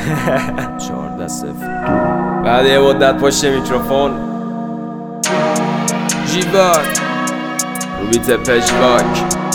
بعد یه مدت پشت میکروفون جیواک رو بیت پژواک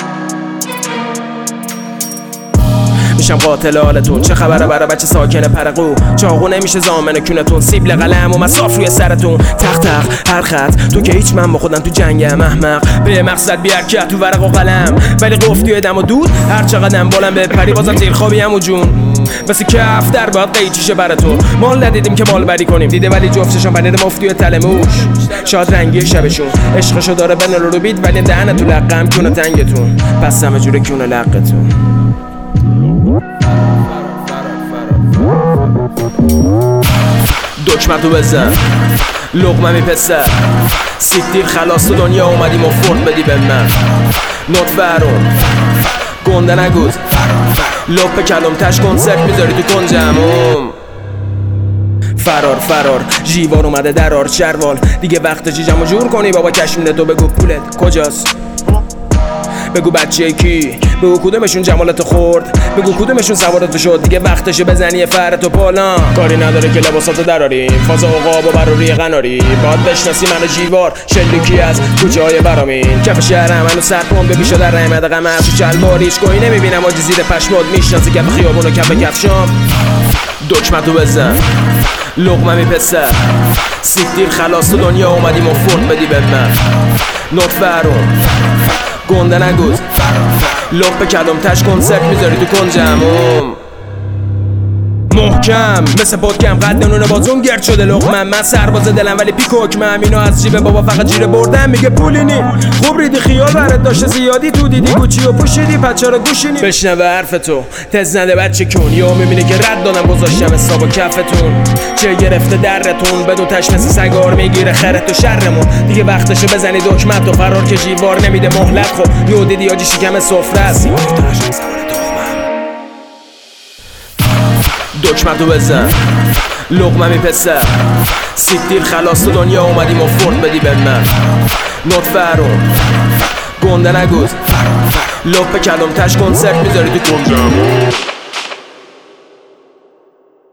میشم قاتل حالتون. چه خبره برای بچه ساکن پرقو؟ چاقو نمیشه زامن کونتون، سیبل قلم و مساف روی سرتون. تق تق هر خط تو که هیچ من با خودم تو جنگم احمق. به مقصد بی حرکت تو ورق و قلم، ولی قفتی دم و دود هر چقدرم بالم بپری بازم زیر خوابیم و جون. واسه کف در باید قیچیشه براتون. مال ندیدیم که مال بری کنیم، دیده ولی جفتشون پنیر مفتی و تلموش. شاد رنگی شبشون عشقشو داره بن رو بید، ولی دهنه تو لقم کونه تنگتون. پس همه جوره کونه لقتون. دکمتو بزن لقمه میپسر، سیکتیر خلاص تو دنیا اومدیم و فرد بدی به من. نوت فرون گنده نگوز، لپ کلم تش کنسرت میذاری تو کنجموم. فرار جیوار اومده درار شروال، دیگه وقت جیجمو جور کنی بابا کشمیر. تو بگو پولت کجاست؟ بگو بچه کی؟ بگو کدومشون جمالتو خورد؟ بگو کدومشون سوارتو شد؟ دیگه وقتشه بزنی فرتو پالان. کاری نداره که لباساتو دراری، فاز عقاب و براری قناری. باید بشناسی منو جیوار شلیکی از کوچه های برامین. کف شهرم منو سرپون ببیشو در رحمت قمر تو چلباریش گویی نمیبینم آجی زیر پشماد. میشناسی کف خیابون و کف کفشام. دکمتو بزن لقمه میپسر، سیکتیر خلاص تو دنیا اومدیم و فرد بدی به من. نوت فرون گنده نگوز، لپ کلم تش کنسرت میذاری تو کنجموم. محکم مثل پدکم قد نونه بازون گرد شده لقمم. من سرباز دلم ولی پیکوکمم. اینو از جیب بابا فقط جیره بردم میگه پولینی. خوب ریدی خیال برات داشته زیادی، تو دیدی گوچی و پوشیدی پچارا گوشینی. بشنوه حرف تو تز نده بچه کن، یا میبینی که رد دادم گذاشتم حساب و کفتون. چه گرفته درتون بدون تش مثل سگار میگیره خرت و شرمون. دیگه وقتشه بزنی دکمت و فرار که جیوار نمیده مهلت. خب یو دیدی آجی شکم سفره است. دکمتو بزن لقمه میپسر، سیکتیر خلاص تو دنیا اومدیم و فرد بدی به من. نوت فرون گنده نگوز، لپ کلم تش کنسرت میذاری تو کنجموم.